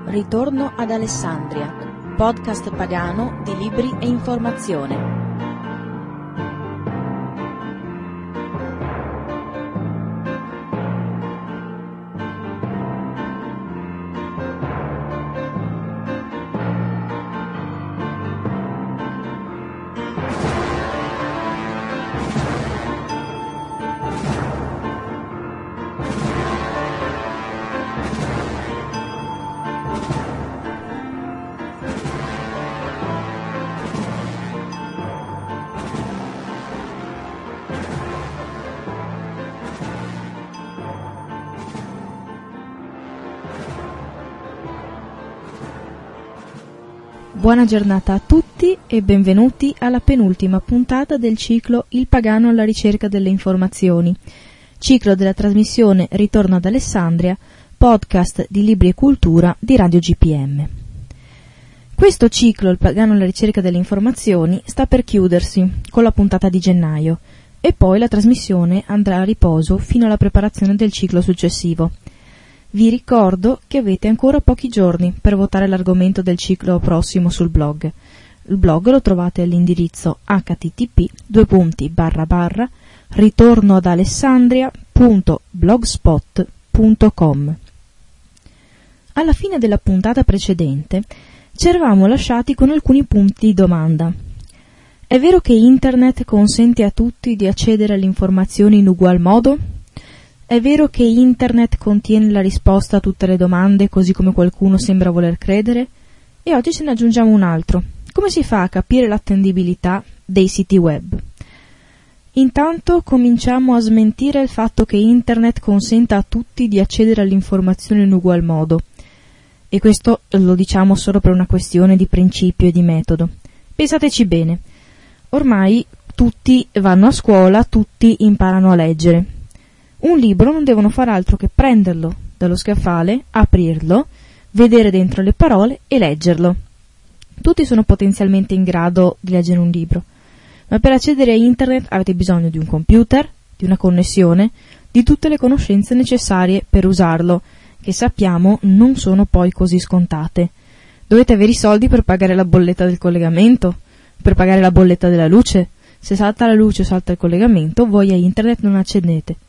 Ritorno ad Alessandria, podcast pagano di libri e informazione. Buona giornata a tutti e benvenuti alla penultima puntata del ciclo Il Pagano alla ricerca delle informazioni, ciclo della trasmissione Ritorno ad Alessandria, podcast di libri e cultura di Radio GPM. Questo ciclo, Il Pagano alla ricerca delle informazioni, sta per chiudersi con la puntata di gennaio e poi la trasmissione andrà a riposo fino alla preparazione del ciclo successivo. Vi ricordo che avete ancora pochi giorni per votare l'argomento del ciclo prossimo sul blog. Il blog lo trovate all'indirizzo http://ritornoadalessandria.blogspot.com. Alla fine della puntata precedente ci eravamo lasciati con alcuni punti di domanda. È vero che Internet consente a tutti di accedere alle informazioni in ugual modo? È vero che Internet contiene la risposta a tutte le domande, così come qualcuno sembra voler credere? E oggi ce ne aggiungiamo un altro. Come si fa a capire l'attendibilità dei siti web? Intanto cominciamo a smentire il fatto che Internet consenta a tutti di accedere all'informazione in ugual modo. E questo lo diciamo solo per una questione di principio e di metodo. Pensateci bene. Ormai tutti vanno a scuola, tutti imparano a leggere. Un libro non devono far altro che prenderlo dallo scaffale, aprirlo, vedere dentro le parole e leggerlo. Tutti sono potenzialmente in grado di leggere un libro, ma per accedere a Internet avete bisogno di un computer, di una connessione, di tutte le conoscenze necessarie per usarlo, che sappiamo non sono poi così scontate. Dovete avere i soldi per pagare la bolletta del collegamento, per pagare la bolletta della luce. Se salta la luce o salta il collegamento, voi a Internet non accedete.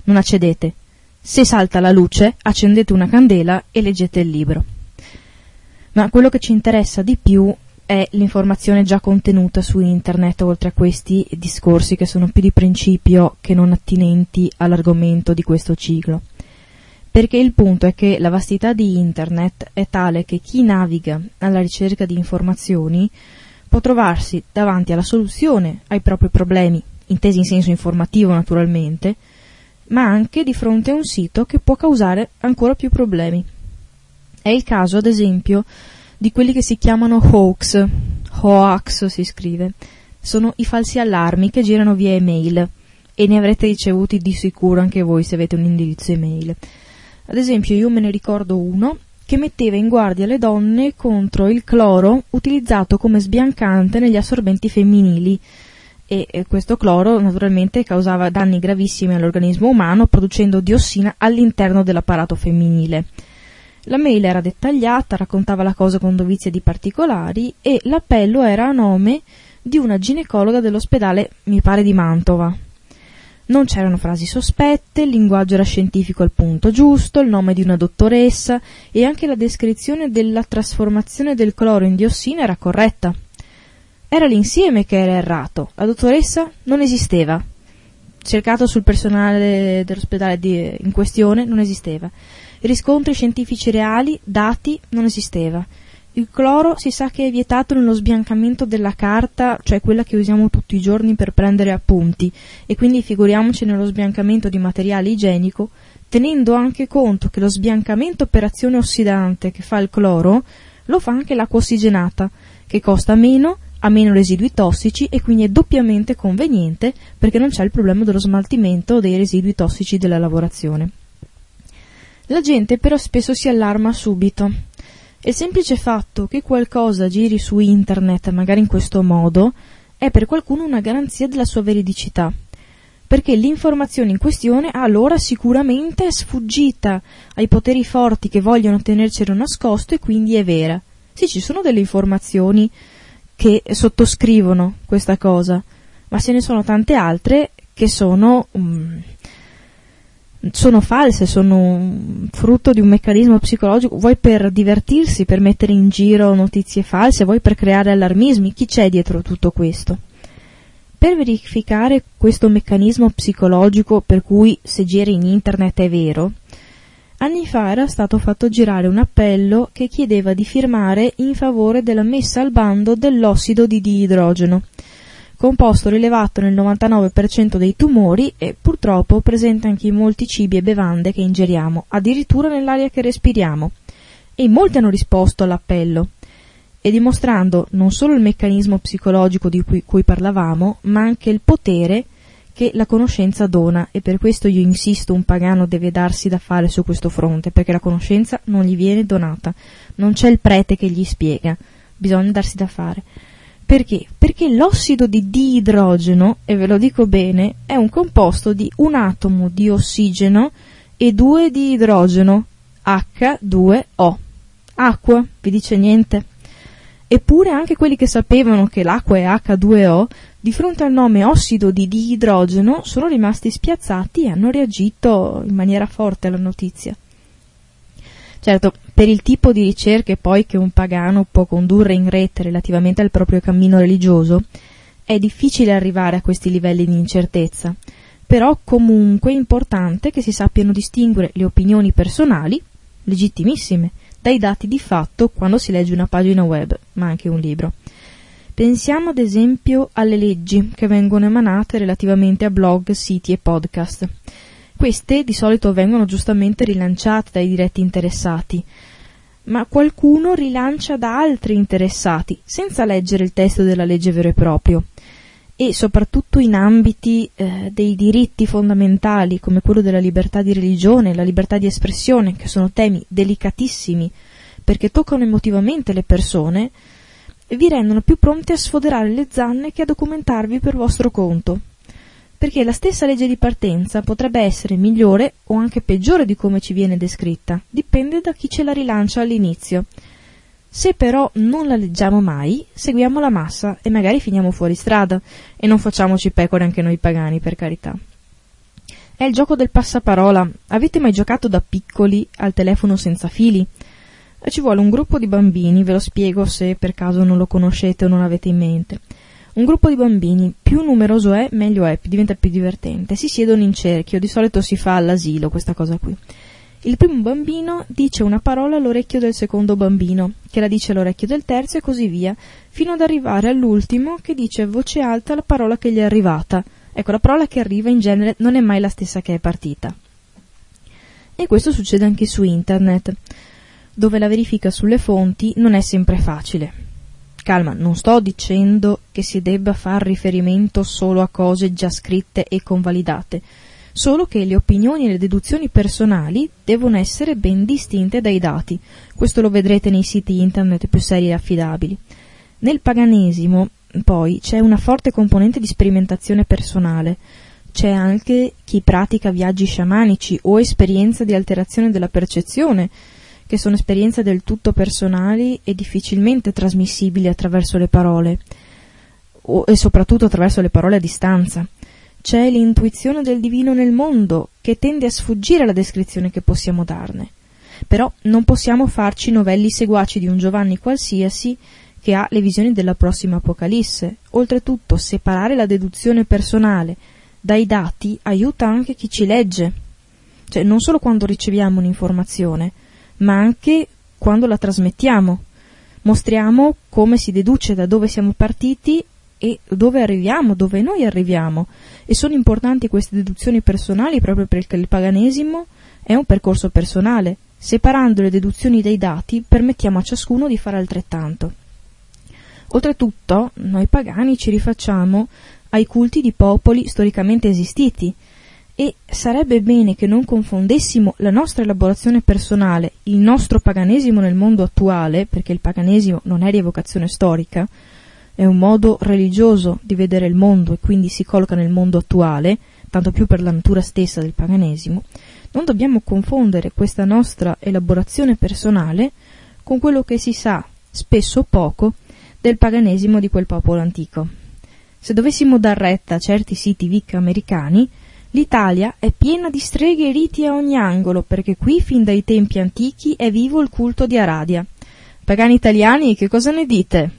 Se salta la luce, accendete una candela e leggete il libro. Ma quello che ci interessa di più è l'informazione già contenuta su Internet, oltre a questi discorsi che sono più di principio che non attinenti all'argomento di questo ciclo. Perché il punto è che la vastità di Internet è tale che chi naviga alla ricerca di informazioni può trovarsi davanti alla soluzione ai propri problemi, intesi in senso informativo naturalmente, ma anche di fronte a un sito che può causare ancora più problemi. È il caso, ad esempio, di quelli che si chiamano hoax si scrive. Sono i falsi allarmi che girano via email e ne avrete ricevuti di sicuro anche voi se avete un indirizzo email. Ad esempio, io me ne ricordo uno che metteva in guardia le donne contro il cloro utilizzato come sbiancante negli assorbenti femminili. E questo cloro naturalmente causava danni gravissimi all'organismo umano, producendo diossina all'interno dell'apparato femminile. La mail era dettagliata, raccontava la cosa con dovizie di particolari e l'appello era a nome di una ginecologa dell'ospedale, mi pare di Mantova. Non c'erano frasi sospette, il linguaggio era scientifico al punto giusto, il nome di una dottoressa e anche la descrizione della trasformazione del cloro in diossina era corretta. Era l'insieme che era errato, la dottoressa non esisteva. Cercato sul personale dell'ospedale in questione non esisteva. Riscontri scientifici reali, dati, non esisteva. Il cloro si sa che è vietato nello sbiancamento della carta, cioè quella che usiamo tutti i giorni per prendere appunti, e quindi figuriamoci nello sbiancamento di materiale igienico, tenendo anche conto che lo sbiancamento per azione ossidante che fa il cloro lo fa anche l'acqua ossigenata, che costa meno, ha meno residui tossici e quindi è doppiamente conveniente perché non c'è il problema dello smaltimento dei residui tossici della lavorazione. La gente però spesso si allarma subito. Il semplice fatto che qualcosa giri su Internet, magari in questo modo, è per qualcuno una garanzia della sua veridicità. perché l'informazione in questione allora sicuramente è sfuggita ai poteri forti che vogliono tenercelo nascosto e quindi è vera. Sì, ci sono delle informazioni che sottoscrivono questa cosa, ma ce ne sono tante altre che sono false, sono frutto di un meccanismo psicologico, vuoi per divertirsi, per mettere in giro notizie false, vuoi per creare allarmismi. Chi c'è dietro tutto questo? Per verificare questo meccanismo psicologico per cui se giri in internet è vero, anni fa era stato fatto girare un appello che chiedeva di firmare in favore della messa al bando dell'ossido di diidrogeno, composto rilevato nel 99% dei tumori e purtroppo presente anche in molti cibi e bevande che ingeriamo, addirittura nell'aria che respiriamo. E in molti hanno risposto all'appello, e dimostrando non solo il meccanismo psicologico di cui parlavamo, ma anche il potere che la conoscenza dona, e per questo io insisto, un pagano deve darsi da fare su questo fronte, perché la conoscenza non gli viene donata, non c'è il prete che gli spiega, bisogna darsi da fare. Perché? Perché l'ossido di diidrogeno, e ve lo dico bene, è un composto di un atomo di ossigeno e 2 di idrogeno, H2O. Acqua, vi dice niente? Eppure anche quelli che sapevano che l'acqua è H2O, di fronte al nome ossido di diidrogeno, sono rimasti spiazzati e hanno reagito in maniera forte alla notizia. Certo, per il tipo di ricerche poi che un pagano può condurre in rete relativamente al proprio cammino religioso, è difficile arrivare a questi livelli di incertezza, però comunque è importante che si sappiano distinguere le opinioni personali, legittimissime, dai dati di fatto quando si legge una pagina web, ma anche un libro. Pensiamo ad esempio alle leggi che vengono emanate relativamente a blog, siti e podcast. Queste di solito vengono giustamente rilanciate dai diretti interessati, ma qualcuno rilancia da altri interessati, senza leggere il testo della legge vero e proprio. E soprattutto in ambiti dei diritti fondamentali come quello della libertà di religione, la libertà di espressione, che sono temi delicatissimi perché toccano emotivamente le persone, vi rendono più pronti a sfoderare le zanne che a documentarvi per vostro conto, perché la stessa legge di partenza potrebbe essere migliore o anche peggiore di come ci viene descritta, dipende da chi ce la rilancia all'inizio. Se però non la leggiamo mai, seguiamo la massa e magari finiamo fuori strada, e non facciamoci pecore anche noi pagani, per carità. È il gioco del passaparola. Avete mai giocato da piccoli al telefono senza fili? Ci vuole un gruppo di bambini, ve lo spiego se per caso non lo conoscete o non avete in mente. Un gruppo di bambini, più numeroso è, meglio è, diventa più divertente. Si siedono in cerchio, di solito si fa all'asilo questa cosa qui. Il primo bambino dice una parola all'orecchio del secondo bambino, che la dice all'orecchio del terzo e così via, fino ad arrivare all'ultimo che dice a voce alta la parola che gli è arrivata. Ecco, la parola che arriva in genere non è mai la stessa che è partita. E questo succede anche su internet, dove la verifica sulle fonti non è sempre facile. Calma, non sto dicendo che si debba far riferimento solo a cose già scritte e convalidate, solo che le opinioni e le deduzioni personali devono essere ben distinte dai dati. Questo lo vedrete nei siti internet più seri e affidabili. Nel paganesimo, poi, c'è una forte componente di sperimentazione personale. C'è anche chi pratica viaggi sciamanici o esperienze di alterazione della percezione, che sono esperienze del tutto personali e difficilmente trasmissibili attraverso le parole, e soprattutto attraverso le parole a distanza. C'è l'intuizione del divino nel mondo, che tende a sfuggire alla descrizione che possiamo darne. Però non possiamo farci novelli seguaci di un Giovanni qualsiasi che ha le visioni della prossima Apocalisse. Oltretutto, separare la deduzione personale dai dati aiuta anche chi ci legge. Cioè, non solo quando riceviamo un'informazione, ma anche quando la trasmettiamo. Mostriamo come si deduce da dove siamo partiti e dove arriviamo, dove noi arriviamo. E sono importanti queste deduzioni personali proprio perché il paganesimo è un percorso personale. Separando le deduzioni dai dati, permettiamo a ciascuno di fare altrettanto. Oltretutto, noi pagani ci rifacciamo ai culti di popoli storicamente esistiti, e sarebbe bene che non confondessimo la nostra elaborazione personale, il nostro paganesimo nel mondo attuale, perché il paganesimo non è rievocazione storica, è un modo religioso di vedere il mondo e quindi si colloca nel mondo attuale, tanto più per la natura stessa del paganesimo, non dobbiamo confondere questa nostra elaborazione personale con quello che si sa, spesso poco, del paganesimo di quel popolo antico. Se dovessimo dar retta a certi siti wiki americani, l'Italia è piena di streghe e riti a ogni angolo, perché qui fin dai tempi antichi è vivo il culto di Aradia. Pagani italiani, che cosa ne dite?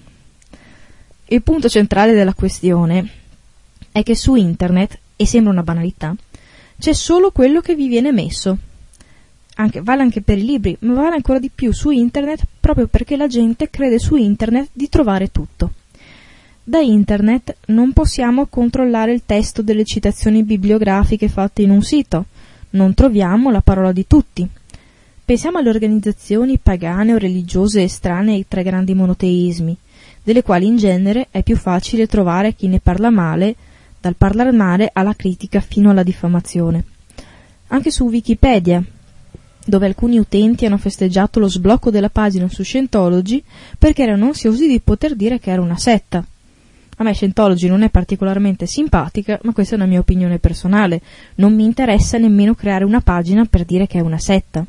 Il punto centrale della questione è che su internet, e sembra una banalità, c'è solo quello che vi viene messo. Vale anche per i libri, ma vale ancora di più su internet proprio perché la gente crede su internet di trovare tutto. Da internet non possiamo controllare il testo delle citazioni bibliografiche fatte in un sito, non troviamo la parola di tutti. Pensiamo alle organizzazioni pagane o religiose estranee ai tre grandi monoteismi, delle quali in genere è più facile trovare chi ne parla male, dal parlare male alla critica fino alla diffamazione. Anche su Wikipedia, dove alcuni utenti hanno festeggiato lo sblocco della pagina su Scientology perché erano ansiosi di poter dire che era una setta. A me Scientology non è particolarmente simpatica, ma questa è una mia opinione personale. Non mi interessa nemmeno creare una pagina per dire che è una setta.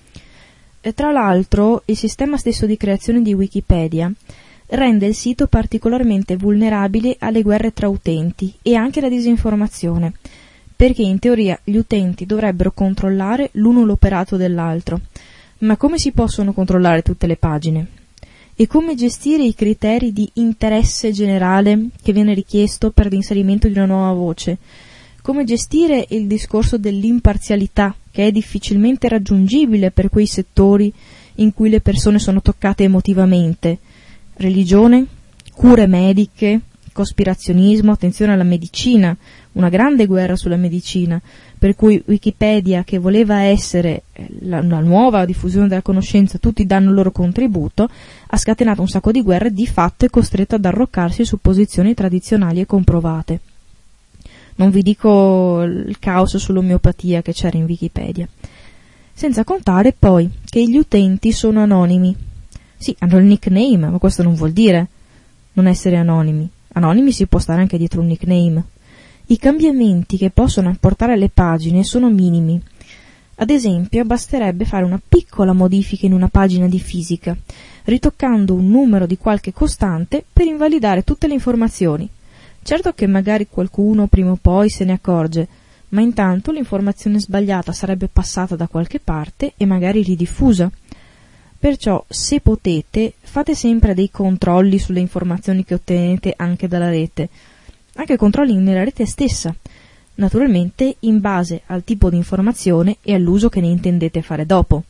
E tra l'altro, il sistema stesso di creazione di Wikipedia rende il sito particolarmente vulnerabile alle guerre tra utenti e anche alla disinformazione, perché in teoria gli utenti dovrebbero controllare l'uno l'operato dell'altro. Ma come si possono controllare tutte le pagine? E come gestire i criteri di interesse generale che viene richiesto per l'inserimento di una nuova voce? Come gestire il discorso dell'imparzialità, che è difficilmente raggiungibile per quei settori in cui le persone sono toccate emotivamente? Religione, cure mediche, cospirazionismo, attenzione alla medicina, una grande guerra sulla medicina, per cui Wikipedia, che voleva essere una nuova diffusione della conoscenza, tutti danno il loro contributo, ha scatenato un sacco di guerre, di fatto è costretto ad arroccarsi su posizioni tradizionali e comprovate. Non vi dico il caos sull'omeopatia che c'era in Wikipedia. Senza contare poi che gli utenti sono anonimi. Sì, hanno il nickname, ma questo non vuol dire non essere anonimi. Anonimi si può stare anche dietro un nickname. I cambiamenti che possono apportare alle pagine sono minimi. Ad esempio, basterebbe fare una piccola modifica in una pagina di fisica, ritoccando un numero di qualche costante per invalidare tutte le informazioni. Certo che magari qualcuno prima o poi se ne accorge, ma intanto l'informazione sbagliata sarebbe passata da qualche parte e magari ridiffusa. Perciò, se potete, fate sempre dei controlli sulle informazioni che ottenete anche dalla rete, anche controlli nella rete stessa, naturalmente in base al tipo di informazione e all'uso che ne intendete fare dopo.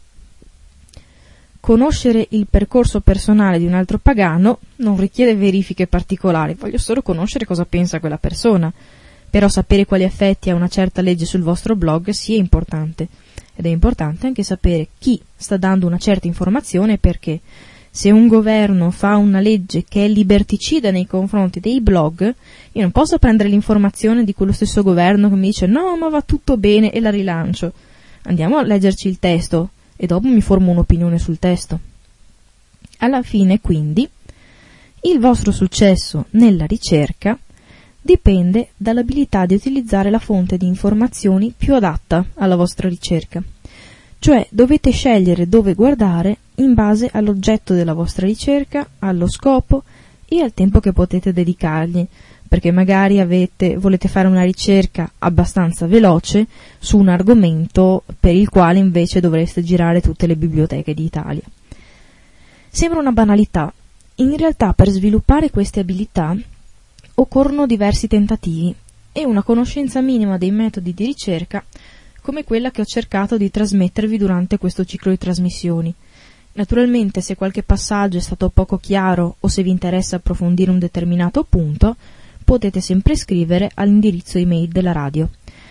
Conoscere il percorso personale di un altro pagano non richiede verifiche particolari, voglio solo conoscere cosa pensa quella persona, però sapere quali effetti ha una certa legge sul vostro blog sì è importante, ed è importante anche sapere chi sta dando una certa informazione e perché. Se un governo fa una legge che è liberticida nei confronti dei blog, io non posso prendere l'informazione di quello stesso governo che mi dice no, ma va tutto bene e la rilancio. Andiamo a leggerci il testo e dopo mi formo un'opinione sul testo. Alla fine, quindi, il vostro successo nella ricerca dipende dall'abilità di utilizzare la fonte di informazioni più adatta alla vostra ricerca. Cioè dovete scegliere dove guardare in base all'oggetto della vostra ricerca, allo scopo e al tempo che potete dedicargli, perché magari volete fare una ricerca abbastanza veloce su un argomento per il quale invece dovreste girare tutte le biblioteche d'Italia. Sembra una banalità, in realtà per sviluppare queste abilità occorrono diversi tentativi e una conoscenza minima dei metodi di ricerca come quella che ho cercato di trasmettervi durante questo ciclo di trasmissioni. Naturalmente, se qualche passaggio è stato poco chiaro o se vi interessa approfondire un determinato punto, potete sempre scrivere all'indirizzo email della radio,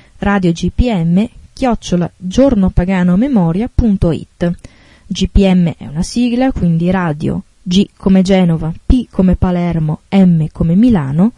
radiogpm@giornopaganomemoria.it. GPM è una sigla, quindi radio, G come Genova, P come Palermo, M come Milano,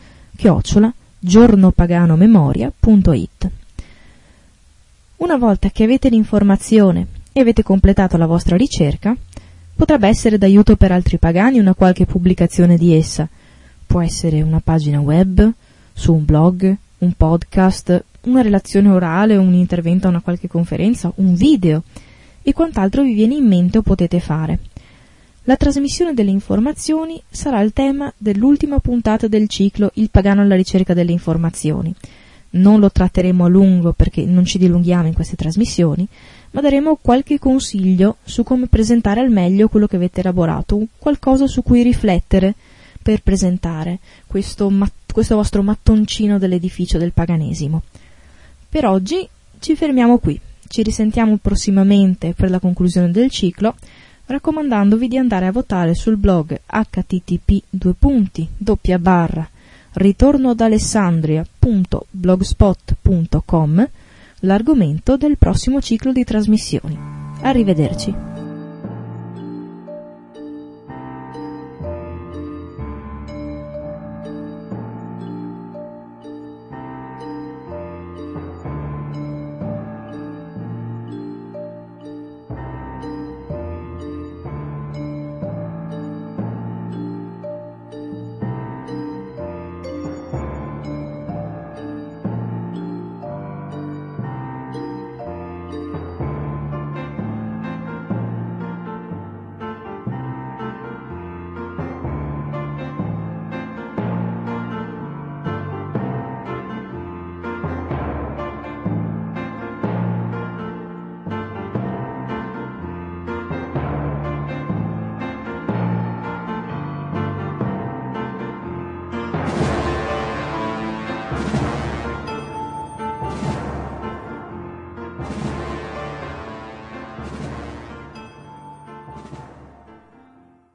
@giornopaganomemoria.it. Una volta che avete l'informazione e avete completato la vostra ricerca, potrebbe essere d'aiuto per altri pagani una qualche pubblicazione di essa. Può essere una pagina web, su un blog, un podcast, una relazione orale, un intervento a una qualche conferenza, un video e quant'altro vi viene in mente o potete fare. La trasmissione delle informazioni sarà il tema dell'ultima puntata del ciclo Il pagano alla ricerca delle informazioni. Non lo tratteremo a lungo perché non ci dilunghiamo in queste trasmissioni, ma daremo qualche consiglio su come presentare al meglio quello che avete elaborato, qualcosa su cui riflettere per presentare questo vostro mattoncino dell'edificio del paganesimo. Per oggi ci fermiamo qui, ci risentiamo prossimamente per la conclusione del ciclo, raccomandandovi di andare a votare sul blog http://ritornoadalessandria.blogspot.com l'argomento del prossimo ciclo di trasmissioni. Arrivederci.